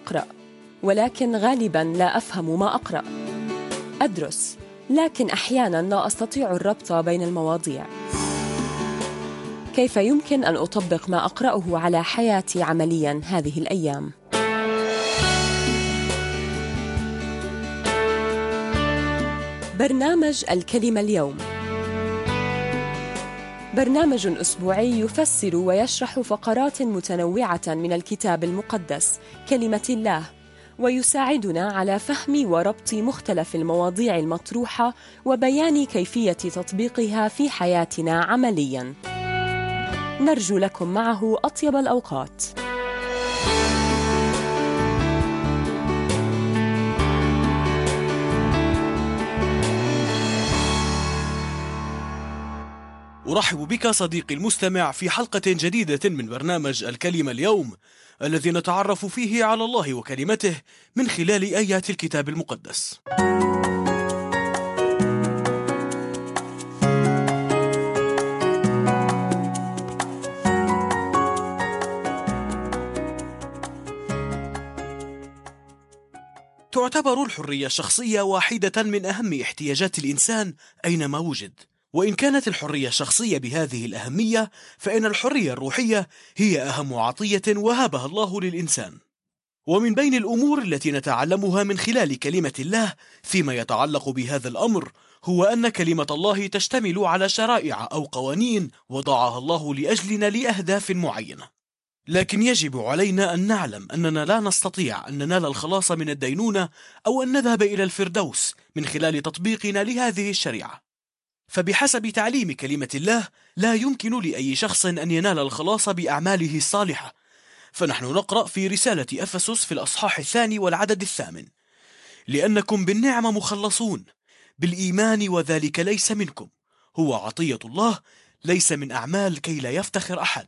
أقرأ، ولكن غالباً لا أفهم ما أقرأ. أدرس، لكن أحياناً لا أستطيع الربط بين المواضيع. كيف يمكن أن أطبق ما أقرأه على حياتي عملياً هذه الأيام؟ برنامج الكلمة اليوم برنامج أسبوعي يفسر ويشرح فقرات متنوعة من الكتاب المقدس كلمة الله، ويساعدنا على فهم وربط مختلف المواضيع المطروحة وبيان كيفية تطبيقها في حياتنا عملياً. نرجو لكم معه أطيب الأوقات. أرحب بك صديقي المستمع في حلقة جديدة من برنامج الكلمة اليوم، الذي نتعرف فيه على الله وكلمته من خلال آيات الكتاب المقدس. تعتبر الحرية الشخصية واحدة من أهم احتياجات الإنسان أينما وجد. وإن كانت الحرية الشخصية بهذه الأهمية، فإن الحرية الروحية هي أهم عطية وهبها الله للإنسان. ومن بين الأمور التي نتعلمها من خلال كلمة الله فيما يتعلق بهذا الأمر، هو أن كلمة الله تشتمل على شرائع أو قوانين وضعها الله لأجلنا لأهداف معينة. لكن يجب علينا أن نعلم أننا لا نستطيع أن ننال الخلاص من الدينونة أو أن نذهب إلى الفردوس من خلال تطبيقنا لهذه الشريعة. فبحسب تعليم كلمة الله، لا يمكن لأي شخص أن ينال الخلاص بأعماله الصالحة. فنحن نقرأ في رسالة أفسس في الأصحاح 2 والعدد 8: لأنكم بالنعمة مخلصون بالإيمان، وذلك ليس منكم، هو عطية الله، ليس من أعمال، كي لا يفتخر أحد.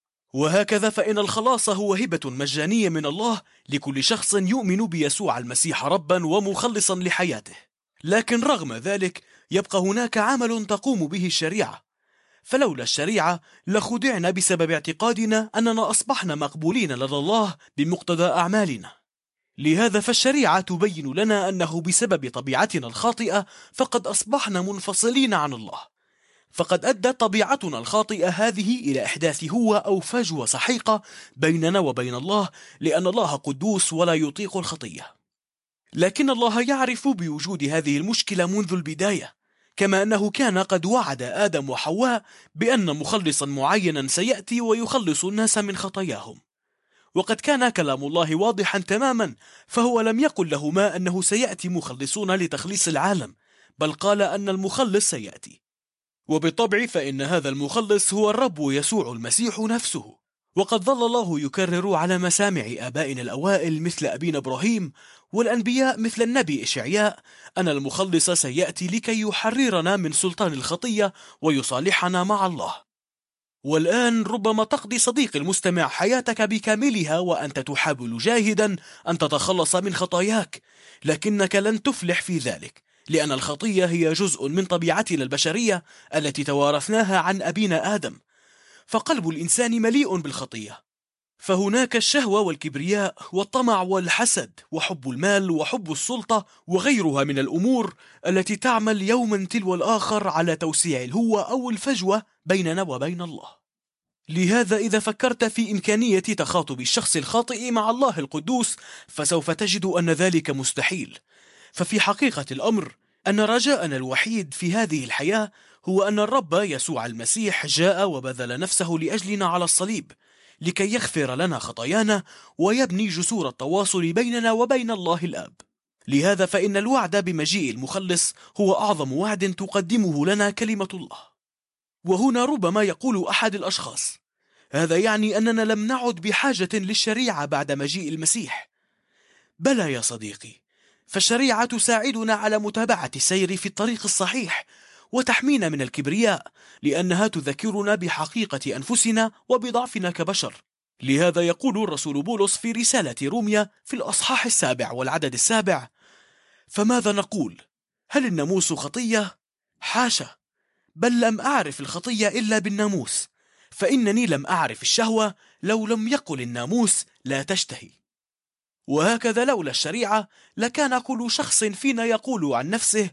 وهكذا فإن الخلاص هو هبة مجانية من الله لكل شخص يؤمن بيسوع المسيح ربا ومخلصا لحياته. لكن رغم ذلك يبقى هناك عمل تقوم به الشريعة، فلولا الشريعة لخدعنا بسبب اعتقادنا أننا أصبحنا مقبولين لدى الله بمقتضى أعمالنا. لهذا فالشريعة تبين لنا أنه بسبب طبيعتنا الخاطئة فقد أصبحنا منفصلين عن الله. فقد أدت طبيعتنا الخاطئة هذه إلى إحداث هوة أو فجوة سحيقة بيننا وبين الله، لأن الله قدوس ولا يطيق الخطية. لكن الله يعرف بوجود هذه المشكلة منذ البداية، كما أنه كان قد وعد آدم وحواء بأن مخلصا معينا سيأتي ويخلص الناس من خطاياهم. وقد كان كلام الله واضحا تماما، فهو لم يقل لهما أنه سيأتي مخلصون لتخليص العالم، بل قال أن المخلص سيأتي. وبالطبع فإن هذا المخلص هو الرب يسوع المسيح نفسه. وقد ظل الله يكرر على مسامع آبائنا الأوائل مثل أبينا إبراهيم والأنبياء مثل النبي إشعياء أن المخلص سيأتي لكي يحررنا من سلطان الخطية ويصالحنا مع الله. والآن ربما تقضي صديقي المستمع حياتك بكاملها وأنت تحاول جاهدا أن تتخلص من خطاياك، لكنك لن تفلح في ذلك، لأن الخطية هي جزء من طبيعتنا البشرية التي توارثناها عن أبينا آدم. فقلب الإنسان مليء بالخطية، فهناك الشهوة والكبرياء والطمع والحسد وحب المال وحب السلطة وغيرها من الأمور التي تعمل يوما تلو الآخر على توسيع الهوة أو الفجوة بيننا وبين الله. لهذا إذا فكرت في إمكانية تخاطب الشخص الخاطئ مع الله القدوس، فسوف تجد أن ذلك مستحيل. ففي حقيقة الأمر أن رجاءنا الوحيد في هذه الحياة هو أن الرب يسوع المسيح جاء وبذل نفسه لأجلنا على الصليب لكي يغفر لنا خطايانا ويبني جسور التواصل بيننا وبين الله الآب. لهذا فإن الوعد بمجيء المخلص هو أعظم وعد تقدمه لنا كلمة الله. وهنا ربما يقول أحد الأشخاص: هذا يعني أننا لم نعد بحاجة للشريعة بعد مجيء المسيح. بلى يا صديقي، فالشريعة تساعدنا على متابعة السير في الطريق الصحيح وتحمينا من الكبرياء، لأنها تذكرنا بحقيقة أنفسنا وبضعفنا كبشر. لهذا يقول الرسول بولس في رسالة روميا في الأصحاح 7 والعدد 7: فماذا نقول؟ هل الناموس خطية؟ حاشا، بل لم أعرف الخطية إلا بالناموس، فإنني لم أعرف الشهوة لو لم يقل الناموس لا تشتهي. وهكذا لولا الشريعة لكان كل شخص فينا يقول عن نفسه: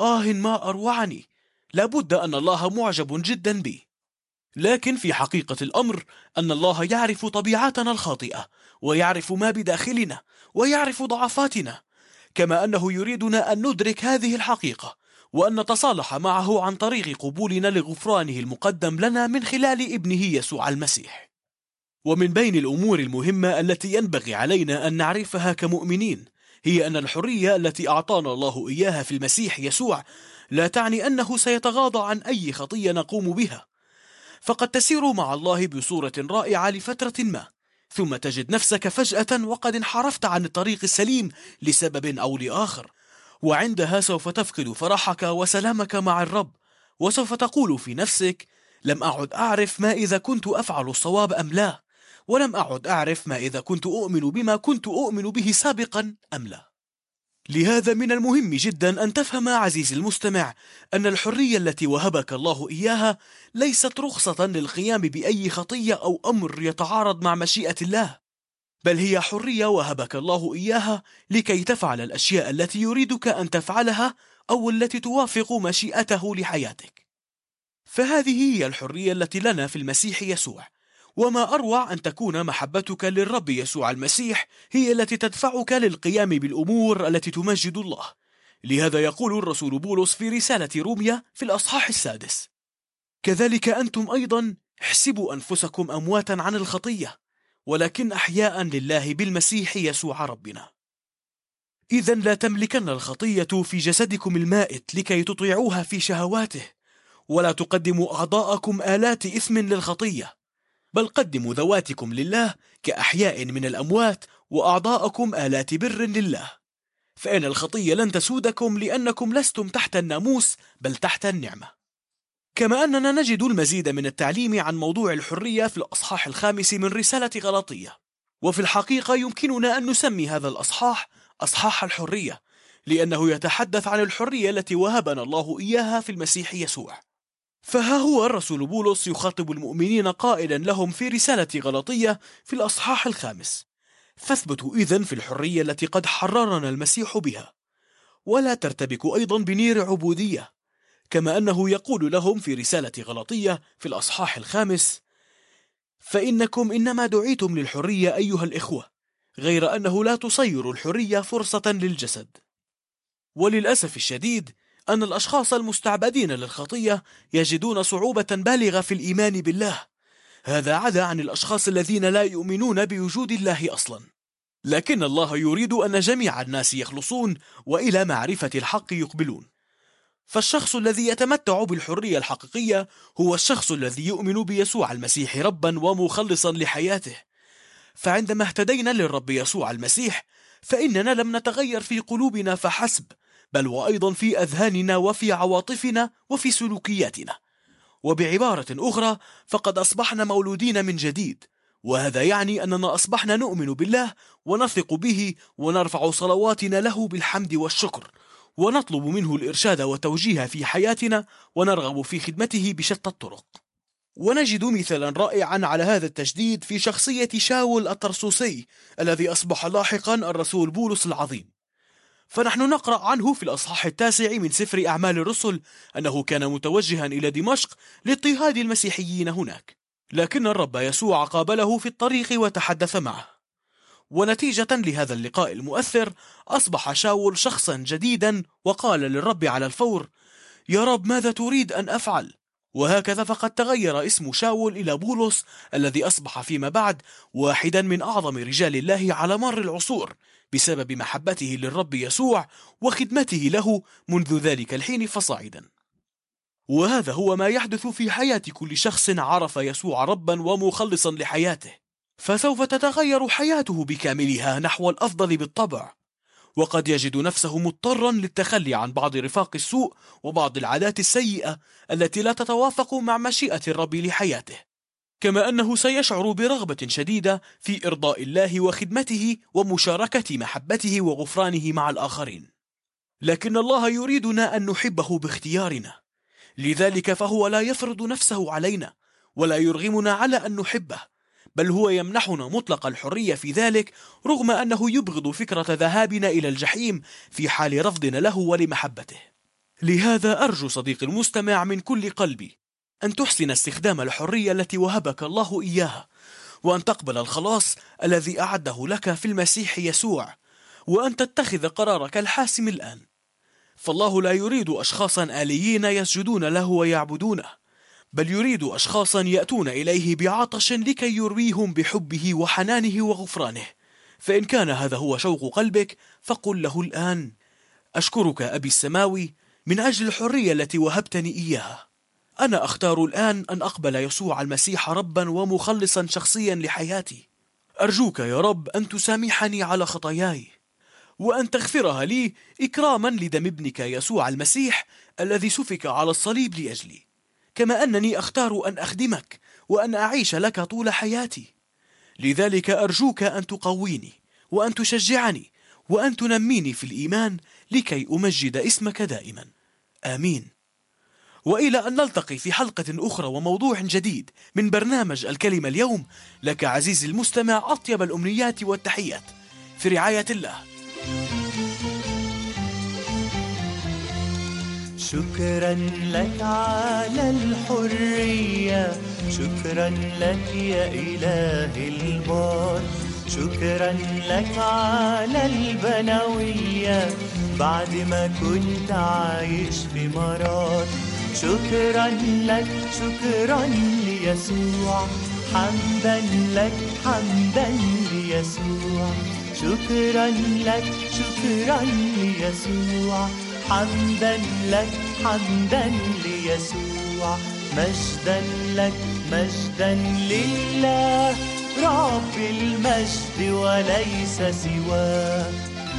ما أروعني، لابد أن الله معجب جدا بي. لكن في حقيقة الأمر أن الله يعرف طبيعتنا الخاطئة، ويعرف ما بداخلنا، ويعرف ضعفاتنا، كما أنه يريدنا أن ندرك هذه الحقيقة، وأن نتصالح معه عن طريق قبولنا لغفرانه المقدم لنا من خلال ابنه يسوع المسيح. ومن بين الأمور المهمة التي ينبغي علينا أن نعرفها كمؤمنين هي أن الحرية التي أعطانا الله إياها في المسيح يسوع لا تعني أنه سيتغاضى عن أي خطية نقوم بها. فقد تسير مع الله بصورة رائعة لفترة ما، ثم تجد نفسك فجأة وقد انحرفت عن الطريق السليم لسبب أو لآخر، وعندها سوف تفقد فرحك وسلامك مع الرب، وسوف تقول في نفسك: لم أعد أعرف ما إذا كنت أفعل الصواب أم لا، ولم أعد أعرف ما إذا كنت أؤمن بما كنت أؤمن به سابقا أم لا. لهذا من المهم جدا أن تفهم عزيزي المستمع أن الحرية التي وهبك الله إياها ليست رخصة للقيام بأي خطية أو أمر يتعارض مع مشيئة الله، بل هي حرية وهبك الله إياها لكي تفعل الأشياء التي يريدك أن تفعلها أو التي توافق مشيئته لحياتك. فهذه هي الحرية التي لنا في المسيح يسوع، وما أروع أن تكون محبتك للرب يسوع المسيح هي التي تدفعك للقيام بالأمور التي تمجد الله. لهذا يقول الرسول بولس في رسالة روميا في الأصحاح 6: كذلك أنتم أيضا احسبوا أنفسكم أمواتا عن الخطية، ولكن أحياء لله بالمسيح يسوع ربنا. إذن لا تملكن الخطية في جسدكم المائت لكي تطيعوها في شهواته، ولا تقدموا أعضاءكم آلات إثم للخطية، بل قدموا ذواتكم لله كأحياء من الأموات، وأعضاءكم آلات بر لله. فإن الخطية لن تسودكم لأنكم لستم تحت الناموس بل تحت النعمة. كما أننا نجد المزيد من التعليم عن موضوع الحرية في الأصحاح 5 من رسالة غلاطية، وفي الحقيقة يمكننا أن نسمي هذا الأصحاح أصحاح الحرية، لأنه يتحدث عن الحرية التي وهبنا الله إياها في المسيح يسوع. فها هو الرسول بولس يخاطب المؤمنين قائلا لهم في رسالة غلاطية في الأصحاح 5: فاثبتوا إذن في الحرية التي قد حررنا المسيح بها، ولا ترتبكوا أيضا بنير عبودية. كما أنه يقول لهم في رسالة غلاطية في الأصحاح 5: فإنكم إنما دعيتم للحرية أيها الإخوة، غير أنه لا تصير الحرية فرصة للجسد. وللأسف الشديد أن الأشخاص المستعبدين للخطية يجدون صعوبة بالغة في الإيمان بالله، هذا عدا عن الأشخاص الذين لا يؤمنون بوجود الله أصلا. لكن الله يريد أن جميع الناس يخلصون وإلى معرفة الحق يقبلون. فالشخص الذي يتمتع بالحرية الحقيقية هو الشخص الذي يؤمن بيسوع المسيح ربا ومخلصا لحياته. فعندما اهتدينا للرب يسوع المسيح فإننا لم نتغير في قلوبنا فحسب، بل وأيضا في أذهاننا وفي عواطفنا وفي سلوكياتنا. وبعبارة أخرى فقد أصبحنا مولودين من جديد، وهذا يعني أننا أصبحنا نؤمن بالله ونثق به ونرفع صلواتنا له بالحمد والشكر، ونطلب منه الإرشاد والتوجيه في حياتنا، ونرغب في خدمته بشتى الطرق. ونجد مثالا رائعا على هذا التجديد في شخصية شاول الطرسوسي الذي أصبح لاحقا الرسول بولس العظيم. فنحن نقرأ عنه في الأصحاح 9 من سفر أعمال الرسل أنه كان متوجها إلى دمشق لاضطهاد المسيحيين هناك، لكن الرب يسوع قابله في الطريق وتحدث معه. ونتيجة لهذا اللقاء المؤثر أصبح شاول شخصا جديدا، وقال للرب على الفور: يا رب ماذا تريد أن أفعل؟ وهكذا فقد تغير اسم شاول إلى بولس، الذي أصبح فيما بعد واحدا من أعظم رجال الله على مر العصور بسبب محبته للرب يسوع وخدمته له منذ ذلك الحين فصاعدا. وهذا هو ما يحدث في حياة كل شخص عرف يسوع ربا ومخلصا لحياته، فسوف تتغير حياته بكاملها نحو الأفضل بالطبع، وقد يجد نفسه مضطرا للتخلي عن بعض رفاق السوء وبعض العادات السيئة التي لا تتوافق مع مشيئة الرب لحياته، كما أنه سيشعر برغبة شديدة في إرضاء الله وخدمته ومشاركة محبته وغفرانه مع الآخرين. لكن الله يريدنا أن نحبه باختيارنا، لذلك فهو لا يفرض نفسه علينا ولا يرغمنا على أن نحبه، بل هو يمنحنا مطلق الحرية في ذلك، رغم أنه يبغض فكرة ذهابنا إلى الجحيم في حال رفضنا له ولمحبته. لهذا أرجو صديقي المستمع من كل قلبي أن تحسن استخدام الحرية التي وهبك الله إياها، وأن تقبل الخلاص الذي أعده لك في المسيح يسوع، وأن تتخذ قرارك الحاسم الآن. فالله لا يريد أشخاصا آليين يسجدون له ويعبدونه، بل يريد أشخاصا يأتون إليه بعطش لكي يرويهم بحبه وحنانه وغفرانه. فإن كان هذا هو شوق قلبك فقل له الآن: أشكرك أبي السماوي من أجل الحرية التي وهبتني إياها. أنا أختار الآن أن أقبل يسوع المسيح ربا ومخلصا شخصيا لحياتي. أرجوك يا رب أن تسامحني على خطاياي، وأن تغفرها لي إكراما لدم ابنك يسوع المسيح الذي سفك على الصليب لأجلي، كما أنني أختار أن أخدمك وأن أعيش لك طول حياتي. لذلك أرجوك أن تقويني وأن تشجعني وأن تنميني في الإيمان لكي أمجد اسمك دائما. آمين. وإلى أن نلتقي في حلقة أخرى وموضوع جديد من برنامج الكلمة اليوم، لك عزيزي المستمع أطيب الأمنيات والتحيات، في رعاية الله. شكرا لك على الحرية، شكرا لك يا إله البار، شكرا لك على البنوية بعد ما كنت عايش في مرار. شكرا لك، شكرا ليسوع، حمدا لك، حمدا ليسوع. شكرا لك، شكرا ليسوع، حمدا لك، حمدا ليسوع. مجدا لك، مجدا لله رب المجد وليس سواه.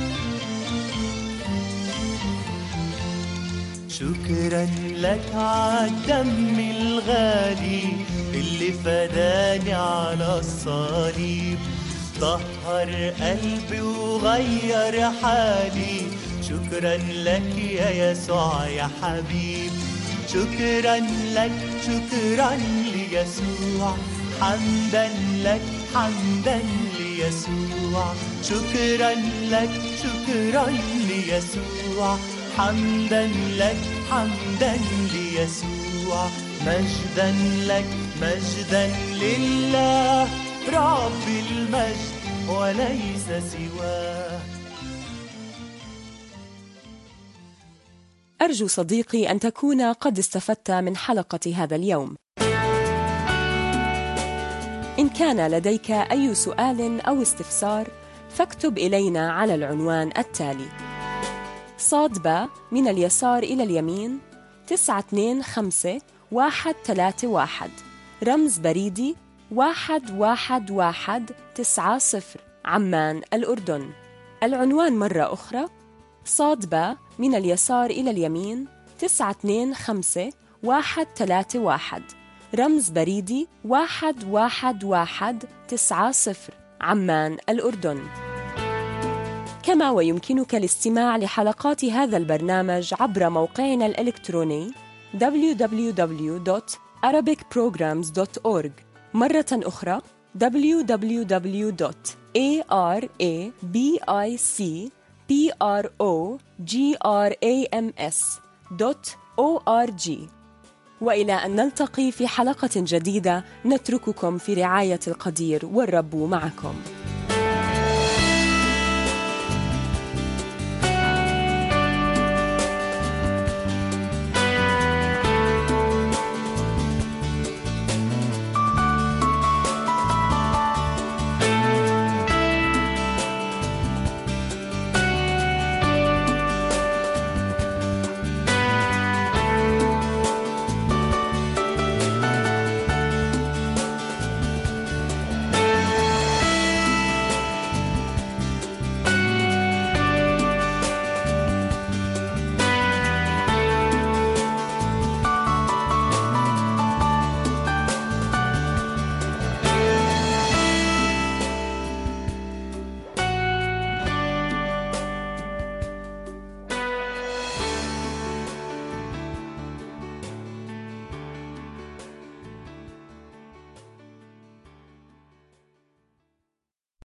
شكرا لك عالدم الغالي اللي فداني على الصليب، طهر قلبي وغير حالي. شكرا لك يا يسوع يا حبيب. شكرا لك، شكرا ليسوع، حمدا لك، حمدا ليسوع. شكرا لك، شكرا ليسوع، حمدا لك، حمدا ليسوع. مجدا لك، مجدا لله رب المجد وليس سواه. أرجو صديقي أن تكون قد استفدت من حلقة هذا اليوم. إن كان لديك أي سؤال أو استفسار فاكتب إلينا على العنوان التالي: ص/ب من اليسار إلى اليمين 925131، رمز بريدي 11190، عمان الأردن. العنوان مرة أخرى: ص/ب من اليسار إلى اليمين 925131، رمز بريدي 11190، عمان الأردن. كما ويمكنك الاستماع لحلقات هذا البرنامج عبر موقعنا الإلكتروني www.arabicprograms.org. مرة أخرى www.arabicprograms.org. وإلى أن نلتقي في حلقة جديدة، نترككم في رعاية القدير والرب معكم.